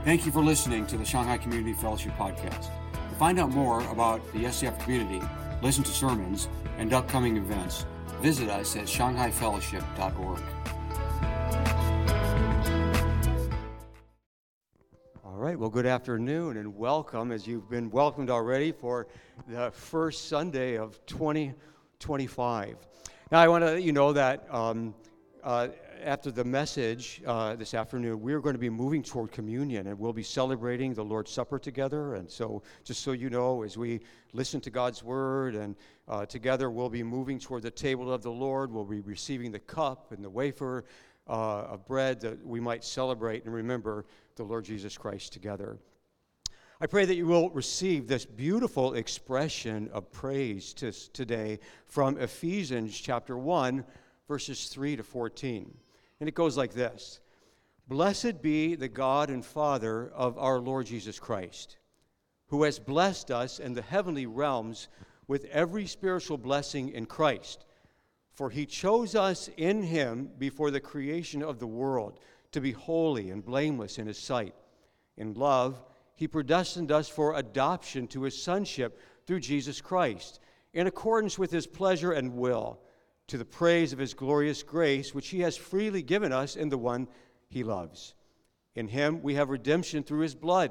Thank you for listening to the Shanghai Community Fellowship Podcast. To find out more about the SCF community, listen to sermons, and upcoming events, visit us at shanghaifellowship.org. All right, well, good afternoon and welcome, as you've been welcomed already for the first Sunday of 2025. Now, I want to let you know that after the message this afternoon, we're going to be moving toward communion, and we'll be celebrating the Lord's Supper together. And so, just so you know, as we listen to God's Word, and together we'll be moving toward the table of the Lord, we'll be receiving the cup and the wafer of bread that we might celebrate and remember the Lord Jesus Christ together. I pray that you will receive this beautiful expression of praise today from Ephesians chapter 1, verses 3 to 14. And it goes like this: Blessed be the God and Father of our Lord Jesus Christ, who has blessed us in the heavenly realms with every spiritual blessing in Christ. For he chose us in him before the creation of the world to be holy and blameless in his sight. In love, he predestined us for adoption to his sonship through Jesus Christ, in accordance with his pleasure and will, to the praise of his glorious grace, which he has freely given us in the one he loves. In him we have redemption through his blood,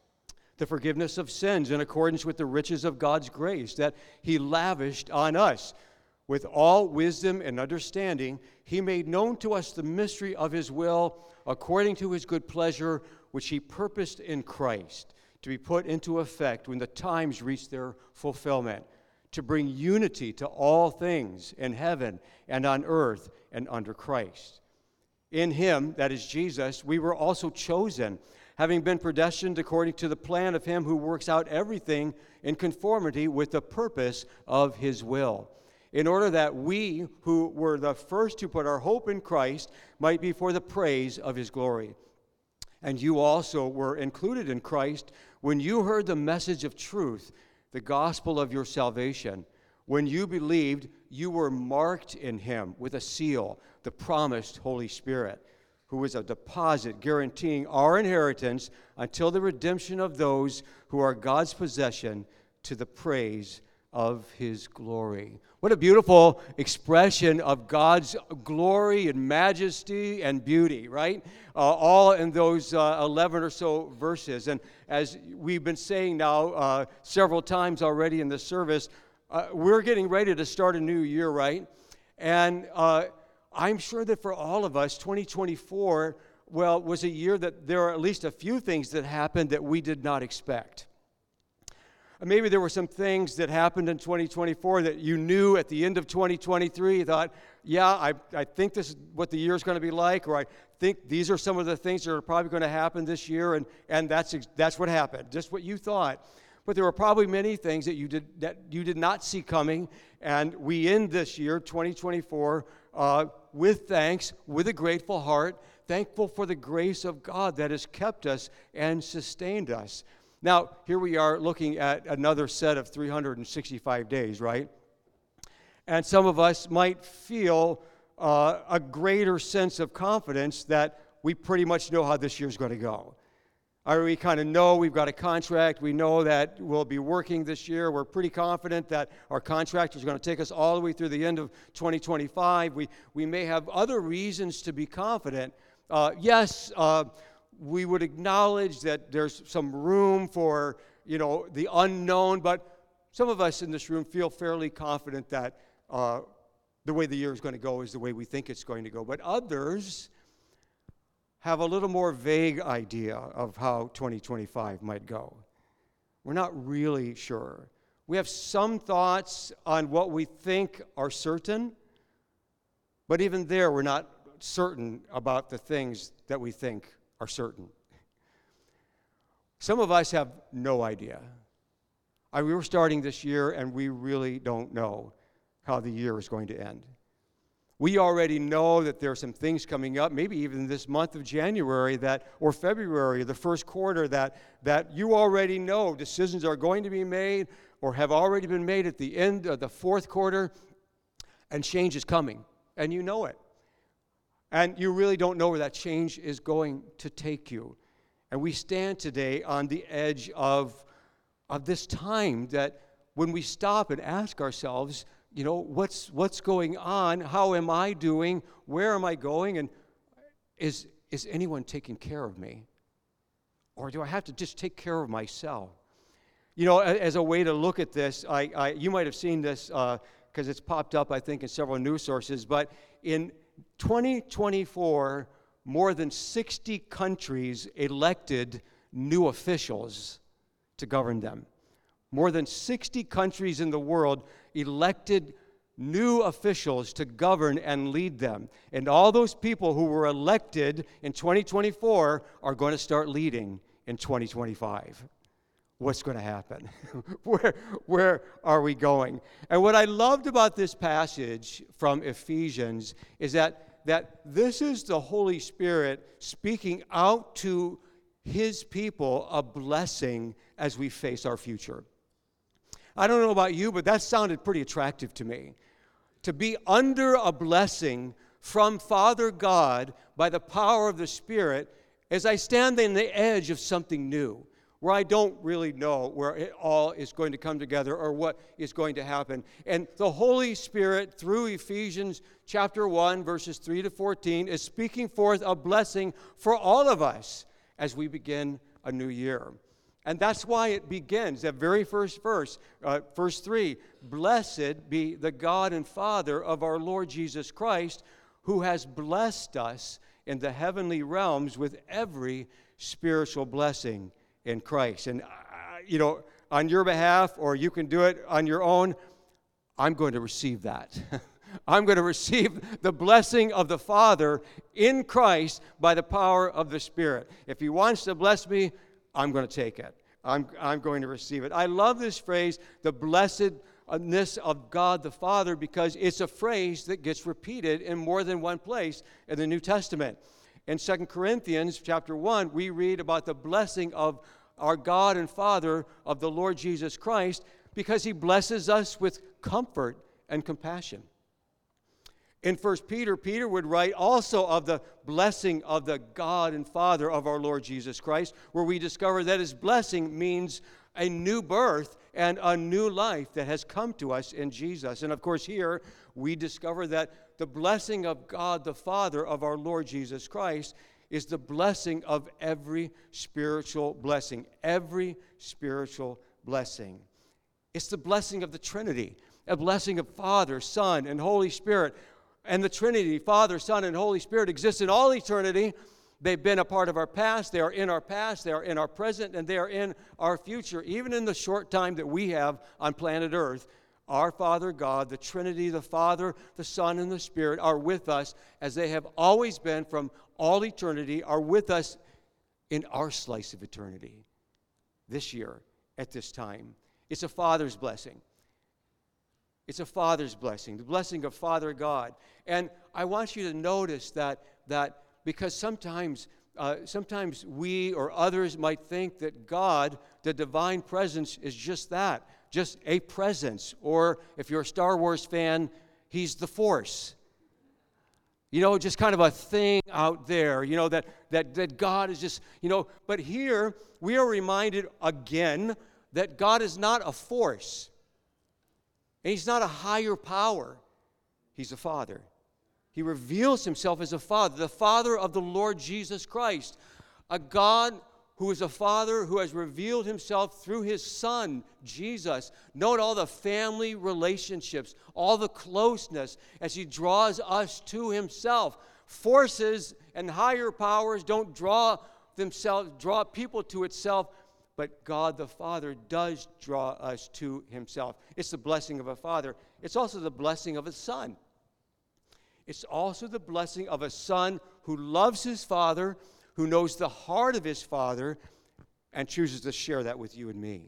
the forgiveness of sins in accordance with the riches of God's grace that he lavished on us. With all wisdom and understanding, he made known to us the mystery of his will, according to his good pleasure, which he purposed in Christ, to be put into effect when the times reach their fulfillment, to bring unity to all things in heaven and on earth and under Christ. In him, that is Jesus, we were also chosen, having been predestined according to the plan of him who works out everything in conformity with the purpose of his will, in order that we, who were the first to put our hope in Christ, might be for the praise of his glory. And you also were included in Christ when you heard the message of truth, the gospel of your salvation. When you believed, you were marked in him with a seal, the promised Holy Spirit, who is a deposit guaranteeing our inheritance until the redemption of those who are God's possession, to the praise of his glory. What a beautiful expression of God's glory and majesty and beauty, right? All in those 11 or so verses. And as we've been saying now several times already in this service, we're getting ready to start a new year, right? And I'm sure that for all of us, 2024, was a year that there are at least a few things that happened that we did not expect. Maybe there were some things that happened in 2024 that you knew at the end of 2023. You thought, yeah, I think this is what the year's going to be like, or I think these are some of the things that are probably going to happen this year, and that's what happened, just what you thought. But there were probably many things that you did not see coming, and we end this year, 2024, with thanks, with a grateful heart, thankful for the grace of God that has kept us and sustained us. Now, here we are looking at another set of 365 days, right? And some of us might feel a greater sense of confidence that we pretty much know how this year's going to go. Or we kind of know we've got a contract. We know that we'll be working this year. We're pretty confident that our contract is going to take us all the way through the end of 2025. We may have other reasons to be confident. We would acknowledge that there's some room for, the unknown, but some of us in this room feel fairly confident that the way the year is going to go is the way we think it's going to go. But others have a little more vague idea of how 2025 might go. We're not really sure. We have some thoughts on what we think are certain, but even there, we're not certain about the things that we think are certain. Some of us have no idea. We were starting this year, and we really don't know how the year is going to end. We already know that there are some things coming up, maybe even this month of January or February, the first quarter, that you already know decisions are going to be made or have already been made at the end of the fourth quarter, and change is coming, and you know it. And you really don't know where that change is going to take you. And we stand today on the edge of this time that when we stop and ask ourselves, what's going on? How am I doing? Where am I going? And is anyone taking care of me? Or do I have to just take care of myself? As a way to look at this, you might have seen this because it's popped up, I think, in several news sources, but in 2024, more than 60 countries elected new officials to govern them. More than 60 countries in the world elected new officials to govern and lead them. And all those people who were elected in 2024 are going to start leading in 2025. What's going to happen? Where are we going? And what I loved about this passage from Ephesians is that this is the Holy Spirit speaking out to his people a blessing as we face our future. I don't know about you, but that sounded pretty attractive to me. To be under a blessing from Father God by the power of the Spirit as I stand on the edge of something new, where I don't really know where it all is going to come together or what is going to happen. And the Holy Spirit, through Ephesians chapter 1, verses 3 to 14, is speaking forth a blessing for all of us as we begin a new year. And that's why it begins, that very first verse, verse 3, "Blessed be the God and Father of our Lord Jesus Christ, who has blessed us in the heavenly realms with every spiritual blessing in Christ." And, on your behalf, or you can do it on your own, I'm going to receive that. I'm going to receive the blessing of the Father in Christ by the power of the Spirit. If he wants to bless me, I'm going to take it. I'm going to receive it. I love this phrase, the blessedness of God the Father, because it's a phrase that gets repeated in more than one place in the New Testament. In 2 Corinthians chapter 1, we read about the blessing of our God and Father of the Lord Jesus Christ because he blesses us with comfort and compassion. In 1 Peter, Peter would write also of the blessing of the God and Father of our Lord Jesus Christ, where we discover that his blessing means a new birth and a new life that has come to us in Jesus. And of course here we discover that the blessing of God the Father of our Lord Jesus Christ is the blessing of every spiritual blessing. Every spiritual blessing. It's the blessing of the Trinity, a blessing of Father, Son, and Holy Spirit. And the Trinity, Father, Son, and Holy Spirit, exists in all eternity. They've been a part of our past. They are in our past. They are in our present. And they are in our future. Even in the short time that we have on planet Earth, our Father God, the Trinity, the Father, the Son, and the Spirit are with us as they have always been from all eternity, are with us in our slice of eternity this year at this time. It's a Father's blessing. It's a Father's blessing, the blessing of Father God. And I want you to notice that because sometimes we or others might think that God, the divine presence, is just that, just a presence. Or if you're a Star Wars fan, he's the Force. Just kind of a thing out there, that God is just, But here we are reminded again that God is not a force. And he's not a higher power. He's a Father. He reveals himself as a Father, the Father of the Lord Jesus Christ, a God who is a Father who has revealed himself through his Son, Jesus. Note all the family relationships, all the closeness as he draws us to himself. Forces and higher powers don't draw people to itself, but God the Father does draw us to himself. It's the blessing of a Father. It's also the blessing of a Son. It's also the blessing of a Son who loves his Father, who knows the heart of his Father, and chooses to share that with you and me.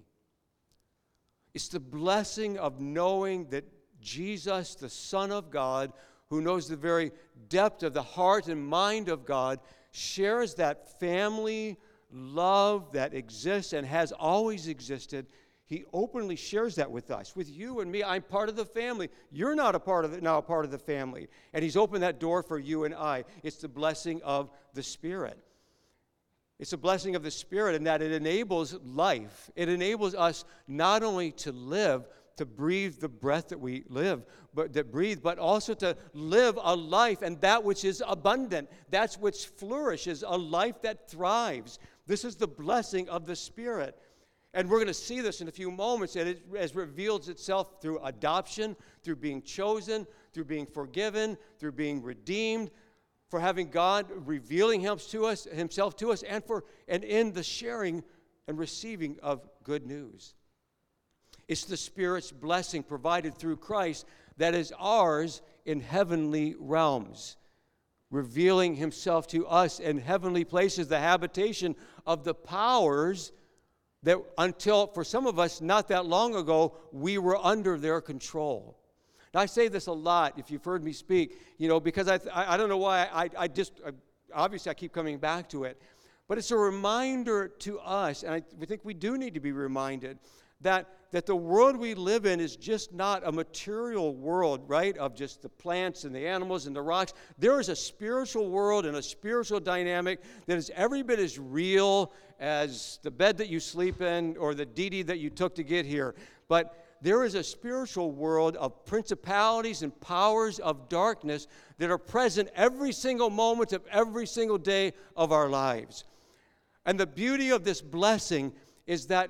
It's the blessing of knowing that Jesus, the Son of God, who knows the very depth of the heart and mind of God, shares that family love that exists and has always existed. He openly shares that with us, with you and me. I'm part of the family. You're not a part of it, now a part of the family. And he's opened that door for you and I. It's the blessing of the Spirit. It's a blessing of the Spirit in that it enables life. It enables us not only to live, to breathe the breath that we live, but also to live a life, and that which is abundant, that which flourishes, a life that thrives. This is the blessing of the Spirit. And we're going to see this in a few moments, and it as reveals itself through adoption, through being chosen, through being forgiven, through being redeemed, for having God revealing himself to us, and in the sharing and receiving of good news. It's the Spirit's blessing provided through Christ that is ours in heavenly realms, revealing himself to us in heavenly places, the habitation of the powers that until, for some of us, not that long ago, we were under their control. Now, I say this a lot, if you've heard me speak, because I don't know why, obviously I keep coming back to it, but it's a reminder to us, and I think we do need to be reminded, that the world we live in is just not a material world, right, of just the plants and the animals and the rocks. There is a spiritual world and a spiritual dynamic that is every bit as real as the bed that you sleep in or the DD that you took to get here. But there is a spiritual world of principalities and powers of darkness that are present every single moment of every single day of our lives. And the beauty of this blessing is that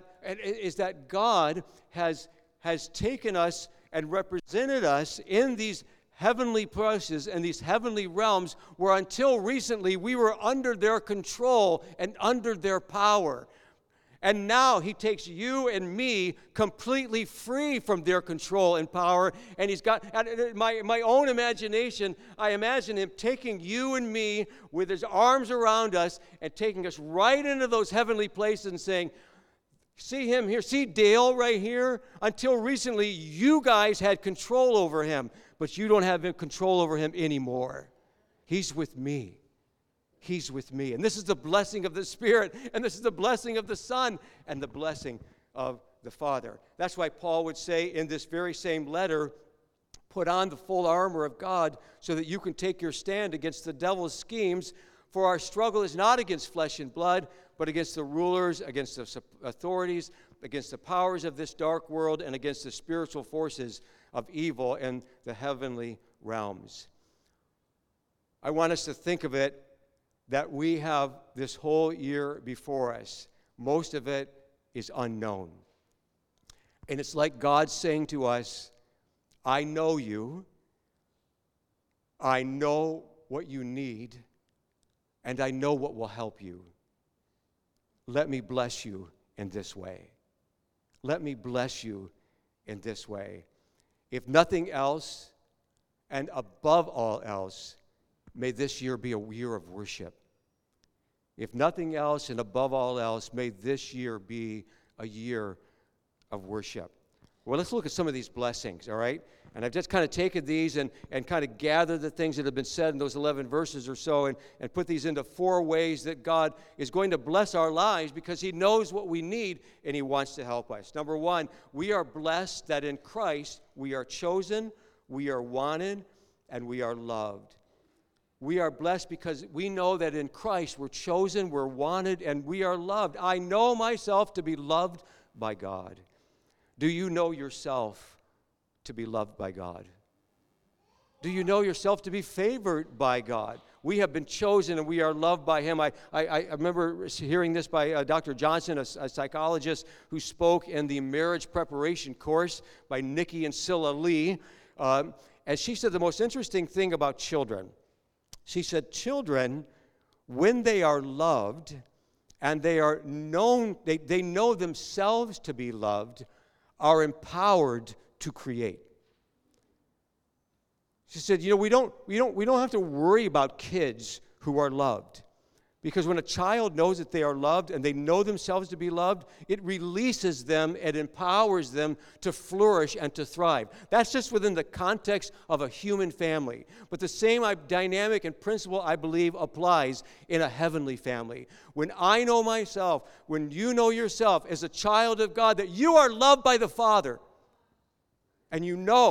God has taken us and represented us in these heavenly places and these heavenly realms where until recently we were under their control and under their power. And now he takes you and me completely free from their control and power. And he's got, my own imagination, I imagine him taking you and me with his arms around us and taking us right into those heavenly places and saying, see him here, see Dale right here? Until recently, you guys had control over him, but you don't have control over him anymore. He's with me. He's with me. And this is the blessing of the Spirit, and this is the blessing of the Son, and the blessing of the Father. That's why Paul would say in this very same letter, put on the full armor of God so that you can take your stand against the devil's schemes, for our struggle is not against flesh and blood, but against the rulers, against the authorities, against the powers of this dark world, and against the spiritual forces of evil in the heavenly realms. I want us to think of it that we have this whole year before us. Most of it is unknown. And it's like God saying to us, I know you, I know what you need, and I know what will help you. Let me bless you in this way. Let me bless you in this way. If nothing else, and above all else, may this year be a year of worship. If nothing else, and above all else, may this year be a year of worship. Well, let's look at some of these blessings, all right? And I've just kind of taken these and kind of gathered the things that have been said in those 11 verses or so and put these into 4 ways that God is going to bless our lives because he knows what we need and he wants to help us. Number 1, we are blessed that in Christ we are chosen, we are wanted, and we are loved. We are blessed because we know that in Christ we're chosen, we're wanted, and we are loved. I know myself to be loved by God. Do you know yourself to be loved by God? Do you know yourself to be favored by God? We have been chosen and we are loved by him. I remember hearing this by Dr. Johnson, a psychologist who spoke in the marriage preparation course by Nikki and Scylla Lee. And she said the most interesting thing about children. She said, children, when they are loved and they are known, they know themselves to be loved, are empowered to create. She said, we don't have to worry about kids who are loved. Because when a child knows that they are loved and they know themselves to be loved, it releases them and empowers them to flourish and to thrive. That's just within the context of a human family. But the same dynamic and principle, I believe, applies in a heavenly family. When I know myself, when you know yourself as a child of God, that you are loved by the Father, and you know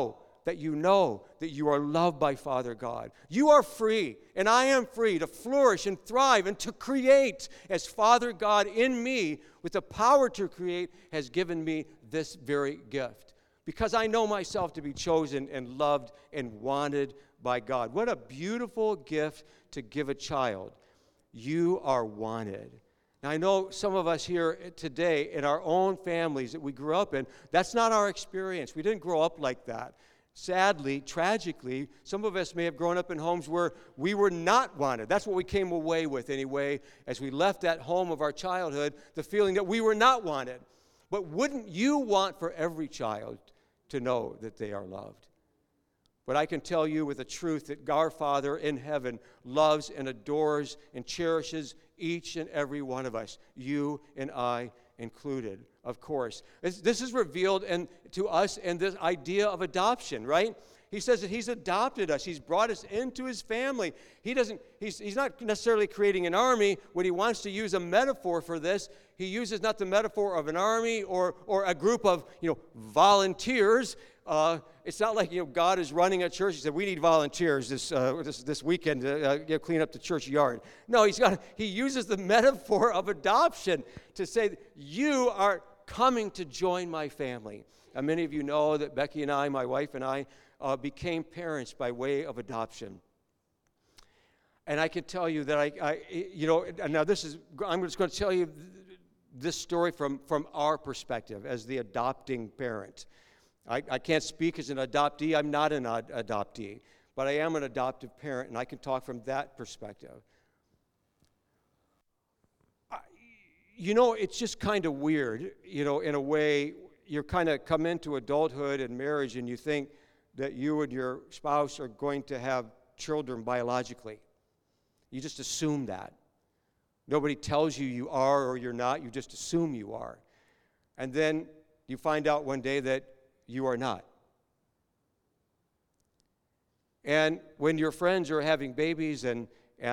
that you are loved by Father God. You are free, and I am free to flourish and thrive and to create as Father God in me, with the power to create, has given me this very gift. Because I know myself to be chosen and loved and wanted by God. What a beautiful gift to give a child. You are wanted. Now, I know some of us here today in our own families that we grew up in, that's not our experience. We didn't grow up like that. Sadly, tragically, some of us may have grown up in homes where we were not wanted. That's what we came away with anyway, as we left that home of our childhood, the feeling that we were not wanted. But wouldn't you want for every child to know that they are loved? But I can tell you with the truth that our Father in heaven loves and adores and cherishes each and every one of us, you and I included, of course. This is revealed to us in this idea of adoption, right? He says that he's adopted us. He's brought us into his family. He's not necessarily creating an army. When he wants to use a metaphor for this, he uses not the metaphor of an army or a group of volunteers. It's not like God is running a church. He said, we need volunteers this weekend to clean up the church yard. No, he uses the metaphor of adoption to say, you are coming to join my family. And many of you know that Becky and I, my wife and I, became parents by way of adoption. And I can tell you that I'm just going to tell you this story from our perspective as the adopting parent. I can't speak as an adoptee. I'm not an adoptee, but I am an adoptive parent, and I can talk from that perspective. It's just kind of weird, in a way. You kind of come into adulthood and marriage, and you think that you and your spouse are going to have children biologically. You just assume that. Nobody tells you you are or you're not. You just assume you are. And then you find out one day that you are not. And when your friends are having babies and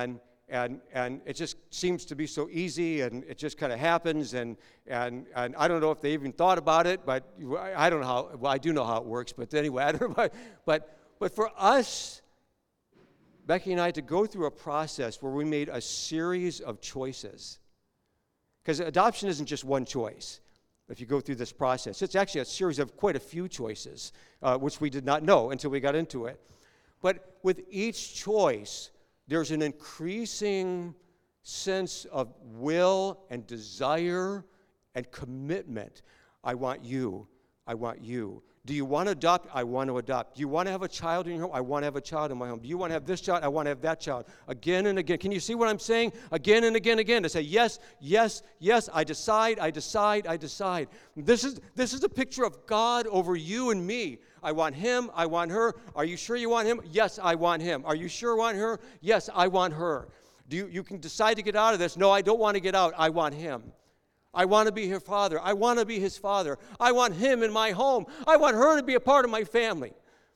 it just seems to be so easy, and it just kind of happens, and I don't know if they even thought about it, but I don't know how. Well, I do know how it works, but anyway, I don't know. But for us, Becky and I, to go through a process where we made a series of choices, because adoption isn't just one choice. If you go through this process, it's actually a series of quite a few choices, which we did not know until we got into it. But with each choice, there's an increasing sense of will and desire and commitment. I want you. I want you. Do you want to adopt? I want to adopt. Do you want to have a child in your home? I want to have a child in my home. Do you want to have this child? I want to have that child. Again and again. Can you see what I'm saying? Again and again, to say yes, yes, yes. I decide, I decide, I decide. This is a picture of God over you and me. I want him. I want her. Are you sure you want him? Yes, I want him. Are you sure you want her? Yes, I want her. You can decide to get out of this. No, I don't want to get out. I want him. I want to be her father. I want to be his father. I want him in my home. I want her to be a part of my family.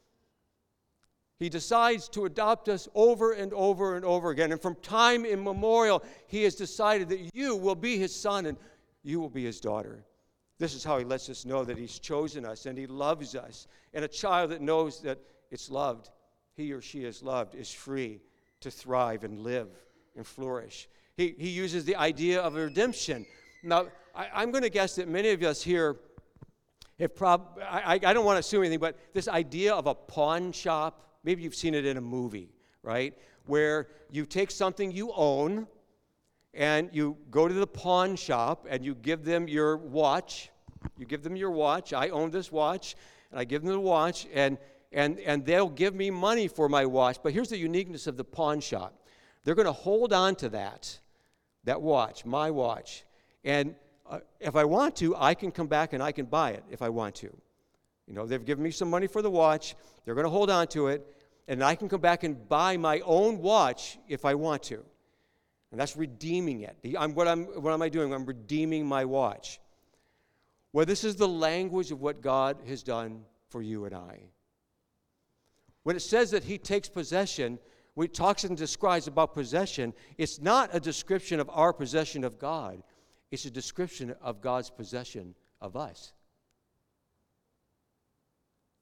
He decides to adopt us over and over and over again. And from time immemorial, he has decided that you will be his son and you will be his daughter. This is how he lets us know that he's chosen us and he loves us. And a child that knows that it's loved, he or she is loved, is free to thrive and live and flourish. He uses the idea of redemption. Now, I'm going to guess that many of us here have I don't want to assume anything, but this idea of a pawn shop, maybe you've seen it in a movie, right? Where you take something you own and you go to the pawn shop and you give them your watch. You give them your watch. I own this watch, and I give them the watch, and they'll give me money for my watch. But here's the uniqueness of the pawn shop. They're going to hold on to that watch, my watch. And if I want to, I can come back and I can buy it if I want to. They've given me some money for the watch. They're going to hold on to it. And I can come back and buy my own watch if I want to. And that's redeeming it. What am I doing? I'm redeeming my watch. Well, this is the language of what God has done for you and I. When it says that he takes possession, when it talks and describes about possession, it's not a description of our possession of God. It's a description of God's possession of us.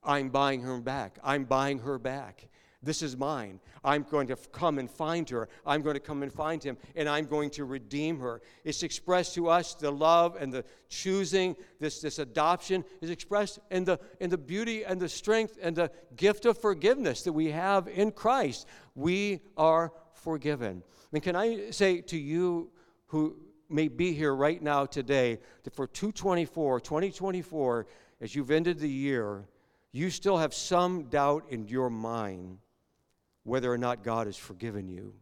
I'm buying her back. I'm buying her back. This is mine. I'm going to come and find her. I'm going to come and find him, and I'm going to redeem her. It's expressed to us, the love and the choosing, this adoption is expressed in the beauty and the strength and the gift of forgiveness that we have in Christ. We are forgiven. And can I say to you who may be here right now today, that for 2024, as you've ended the year, you still have some doubt in your mind whether or not God has forgiven you.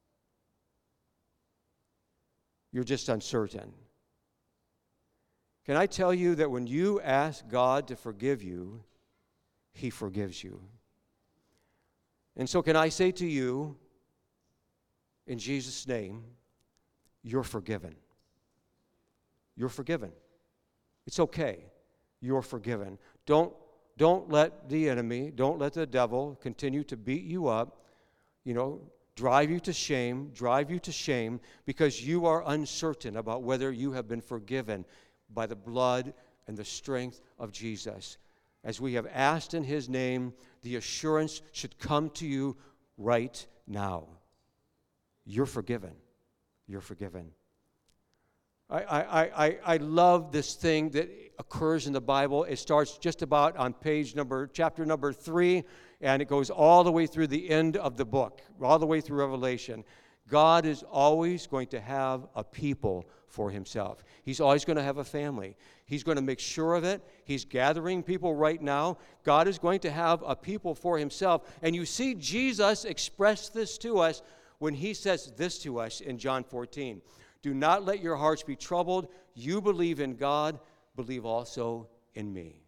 You're just uncertain. Can I tell you that when you ask God to forgive you, he forgives you? And so can I say to you, in Jesus' name, you're forgiven. You're forgiven. It's okay. You're forgiven. Don't let the enemy, don't let the devil continue to beat you up, drive you to shame, because you are uncertain about whether you have been forgiven by the blood and the strength of Jesus. As we have asked in his name, the assurance should come to you right now. You're forgiven. You're forgiven. I love this thing that occurs in the Bible. It starts just about on chapter number 3, and it goes all the way through the end of the book, all the way through Revelation. God is always going to have a people for himself. He's always going to have a family. He's going to make sure of it. He's gathering people right now. God is going to have a people for himself. And you see Jesus express this to us when he says this to us in John 14. Do not let your hearts be troubled. You believe in God, believe also in me.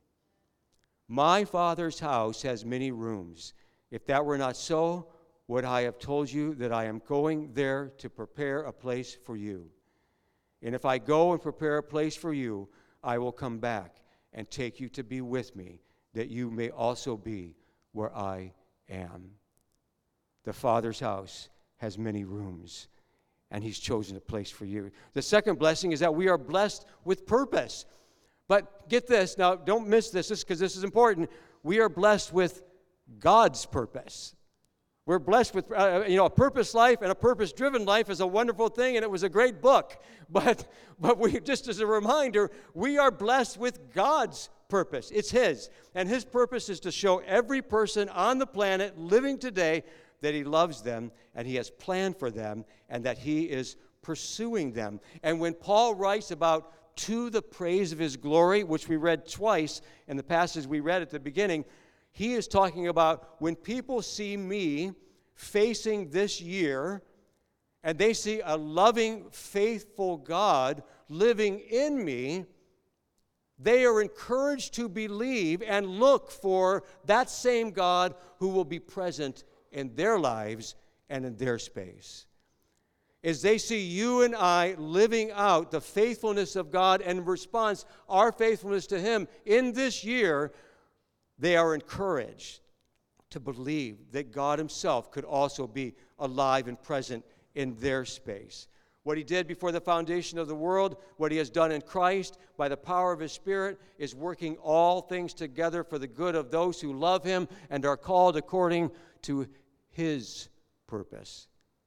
My Father's house has many rooms. If that were not so, would I have told you that I am going there to prepare a place for you? And if I go and prepare a place for you, I will come back and take you to be with me, that you may also be where I am. The Father's house has many rooms, and he's chosen a place for you. The second blessing is that we are blessed with purpose. But get this, now don't miss this because this is important. We are blessed with God's purpose. We're blessed with, a purpose life, and a purpose-driven life is a wonderful thing, and it was a great book. But we, just as a reminder, we are blessed with God's purpose. It's his. And his purpose is to show every person on the planet living today that he loves them, and he has planned for them, and that he is pursuing them. And when Paul writes about to the praise of his glory, which we read twice in the passage we read at the beginning, he is talking about when people see me facing this year, and they see a loving, faithful God living in me, they are encouraged to believe and look for that same God who will be present in their lives and in their space. As they see you and I living out the faithfulness of God and in response, our faithfulness to him in this year, they are encouraged to believe that God himself could also be alive and present in their space. What he did before the foundation of the world, what he has done in Christ by the power of his Spirit, is working all things together for the good of those who love him and are called according to his purpose.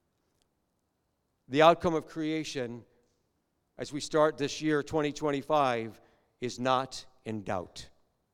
The outcome of creation, as we start this year, 2025, is not in doubt.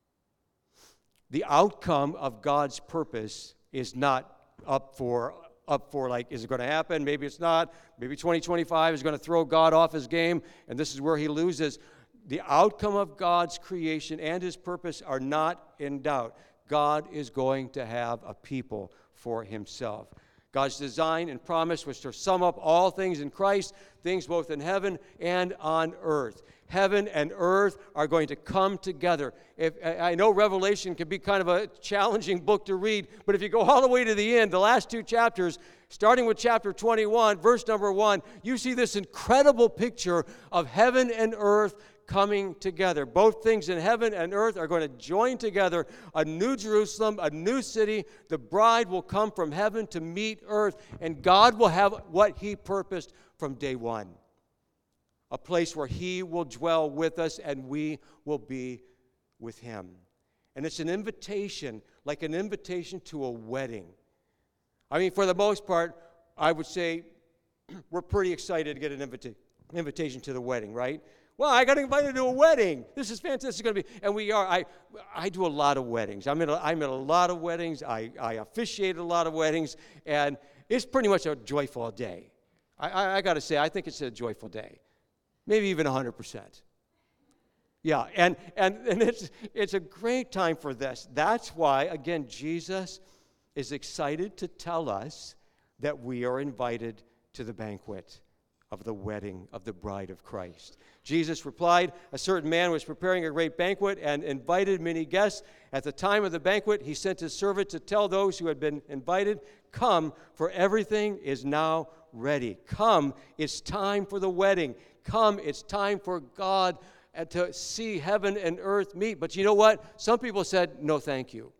The outcome of God's purpose is not up for like, is it going to happen? Maybe it's not. Maybe 2025 is going to throw God off his game, and this is where he loses. The outcome of God's creation and his purpose are not in doubt. God is going to have a people for himself. God's design and promise was to sum up all things in Christ, things both in heaven and on earth. Heaven and earth are going to come together. I know Revelation can be kind of a challenging book to read, but if you go all the way to the end, the last two chapters, starting with chapter 21, verse number 1, you see this incredible picture of heaven and earth coming together. Both things in heaven and earth are going to join together. A new Jerusalem, a new city. The bride will come from heaven to meet earth, and God will have what he purposed from day one. A place where he will dwell with us and we will be with him. And it's an invitation, like an invitation to a wedding. I mean, for the most part, I would say we're pretty excited to get an invitation to the wedding, right? Well, I got invited to a wedding. This is fantastic. It's going to be, and we are. I do a lot of weddings. I'm in a lot of weddings. I officiate a lot of weddings, and it's pretty much a joyful day. I got to say, I think it's a joyful day, maybe even 100%. Yeah, and it's a great time for this. That's why, again, Jesus is excited to tell us that we are invited to the banquet of the wedding of the bride of Christ. Jesus replied, a certain man was preparing a great banquet and invited many guests. At the time of the banquet, he sent his servant to tell those who had been invited, come, for everything is now ready. Come, it's time for the wedding. Come, it's time for God to see heaven and earth meet. But you know what? Some people said, no, thank you.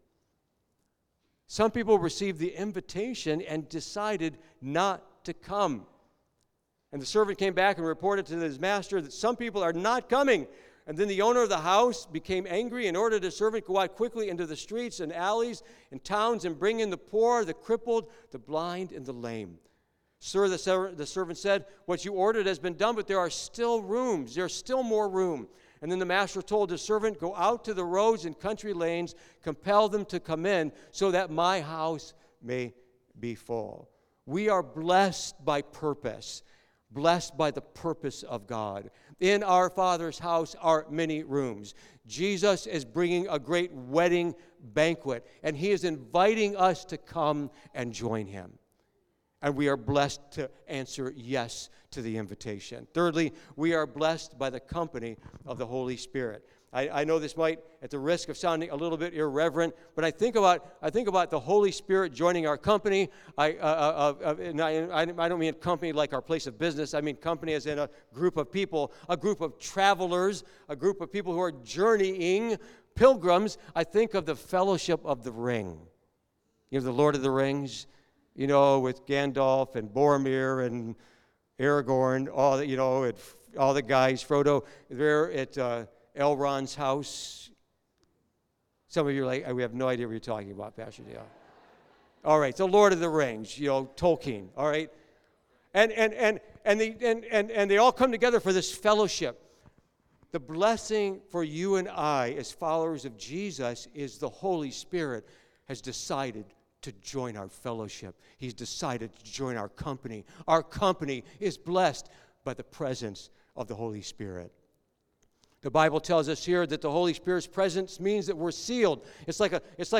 Some people received the invitation and decided not to come. And the servant came back and reported to his master that some people are not coming. And then the owner of the house became angry and ordered his servant to go out quickly into the streets and alleys and towns and bring in the poor, the crippled, the blind, and the lame. Sir, the servant said, what you ordered has been done, but there are still rooms. There's still more room. And then the master told his servant, go out to the roads and country lanes, compel them to come in, so that my house may be full. We are blessed by purpose, blessed by the purpose of God. In our Father's house are many rooms. Jesus is bringing a great wedding banquet, and he is inviting us to come and join him. And we are blessed to answer yes to the invitation. Thirdly, we are blessed by the company of the Holy Spirit. I know this might, at the risk of sounding a little bit irreverent, but I think about the Holy Spirit joining our company. I don't mean company like our place of business. I mean company as in a group of people, a group of travelers, a group of people who are journeying, pilgrims. I think of the Fellowship of the Ring. You know, the Lord of the Rings, you know, with Gandalf and Boromir and Aragorn, all the guys, Frodo, there at Elrond's house. Some of you are like, we have no idea what you're talking about, Pastor Dale. All right, so Lord of the Rings, you know, Tolkien, all right? And they all come together for this fellowship. The blessing for you and I as followers of Jesus is the Holy Spirit has decided to join our fellowship. He's decided to join our company. Our company is blessed by the presence of the Holy Spirit. The Bible tells us here that the Holy Spirit's presence means that we're sealed. It's like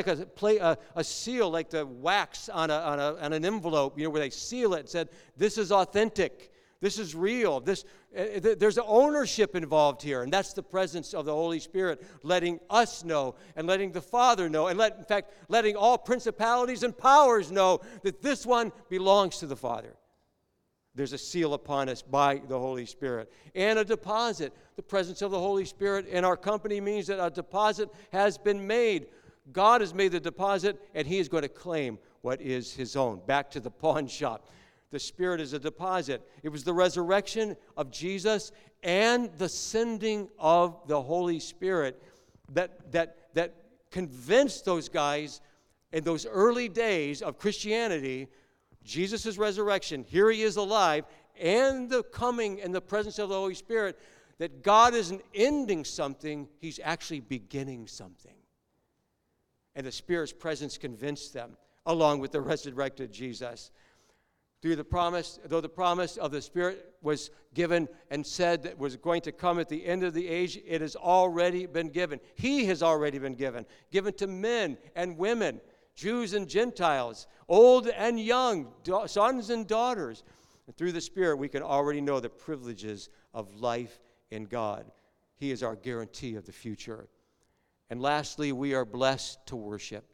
a seal, like the wax on an envelope, you know, where they seal it and said, "This is authentic. This is real. There's ownership involved here," and that's the presence of the Holy Spirit, letting us know and letting the Father know, and in fact, letting all principalities and powers know that this one belongs to the Father. There's a seal upon us by the Holy Spirit. And a deposit. The presence of the Holy Spirit in our company means that a deposit has been made. God has made the deposit, and he is going to claim what is his own. Back to the pawn shop. The Spirit is a deposit. It was the resurrection of Jesus and the sending of the Holy Spirit that convinced those guys in those early days of Christianity, Jesus' resurrection, here he is alive, and the coming and the presence of the Holy Spirit, that God isn't ending something, he's actually beginning something. And the Spirit's presence convinced them, along with the resurrected Jesus. Though the promise of the Spirit was given and said that was going to come at the end of the age, it has already been given. He has already been given to men and women, Jews and Gentiles, old and young, sons and daughters. And through the Spirit, we can already know the privileges of life in God. He is our guarantee of the future. And lastly, we are blessed to worship.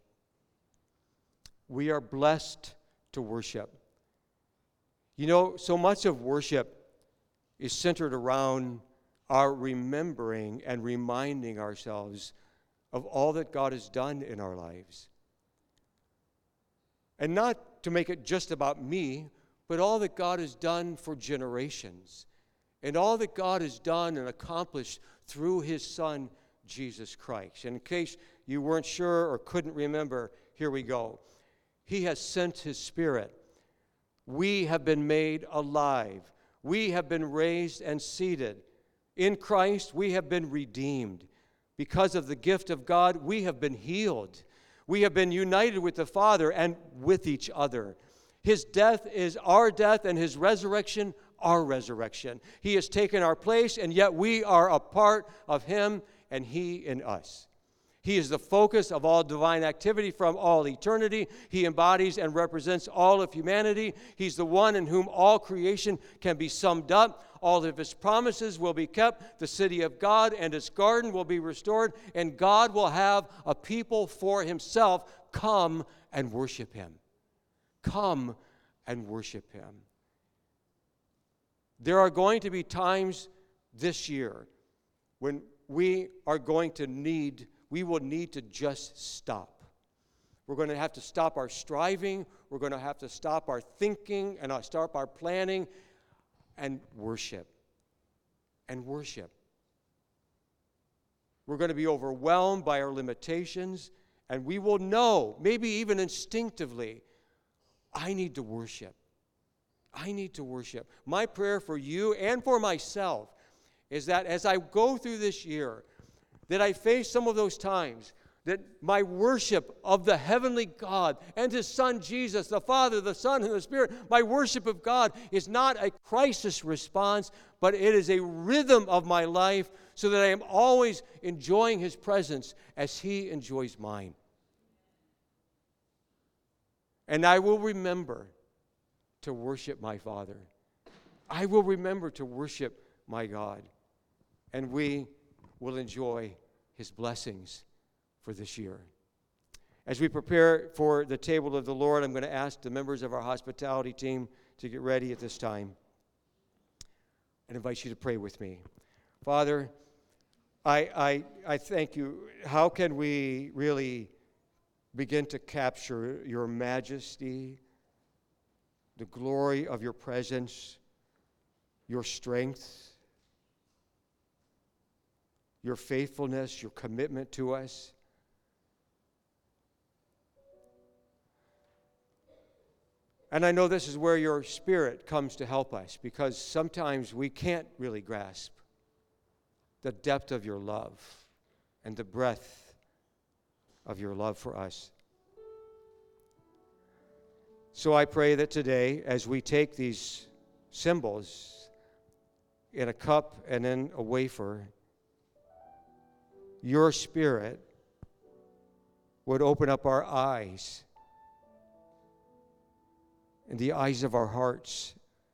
We are blessed to worship. You know, so much of worship is centered around our remembering and reminding ourselves of all that God has done in our lives. And not to make it just about me, but all that God has done for generations. And all that God has done and accomplished through his Son, Jesus Christ. And in case you weren't sure or couldn't remember, here we go. He has sent His Spirit. We have been made alive. We have been raised and seated. In Christ, we have been redeemed. Because of the gift of God, we have been healed. We have been united with the Father and with each other. His death is our death, and His resurrection, our resurrection. He has taken our place, and yet we are a part of Him and He in us. He is the focus of all divine activity from all eternity. He embodies and represents all of humanity. He's the one in whom all creation can be summed up. All of His promises will be kept. The city of God and its garden will be restored, and God will have a people for Himself. Come and worship Him. Come and worship Him. There are going to be times this year when we will need to just stop. We're going to have to stop our striving. We're going to have to stop our thinking and stop our planning and worship. And worship. We're going to be overwhelmed by our limitations, and we will know, maybe even instinctively, I need to worship. I need to worship. My prayer for you and for myself is that as I go through this year, that I face some of those times that my worship of the heavenly God and His Son Jesus, the Father, the Son, and the Spirit, my worship of God is not a crisis response, but it is a rhythm of my life so that I am always enjoying His presence as He enjoys mine. And I will remember to worship my Father. I will remember to worship my God. And we will enjoy His blessings for this year. As we prepare for the table of the Lord, I'm going to ask the members of our hospitality team to get ready at this time and invite you to pray with me. Father, I thank you. How can we really begin to capture your majesty, the glory of your presence, your strength, your faithfulness, your commitment to us? And I know this is where your Spirit comes to help us, because sometimes we can't really grasp the depth of your love and the breadth of your love for us. So I pray that today, as we take these symbols in a cup and in a wafer, your Spirit would open up our eyes and the eyes of our hearts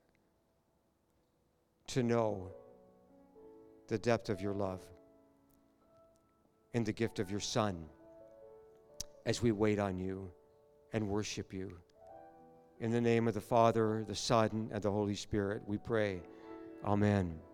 to know the depth of your love and the gift of your Son as we wait on you and worship you. In the name of the Father, the Son, and the Holy Spirit, we pray. Amen.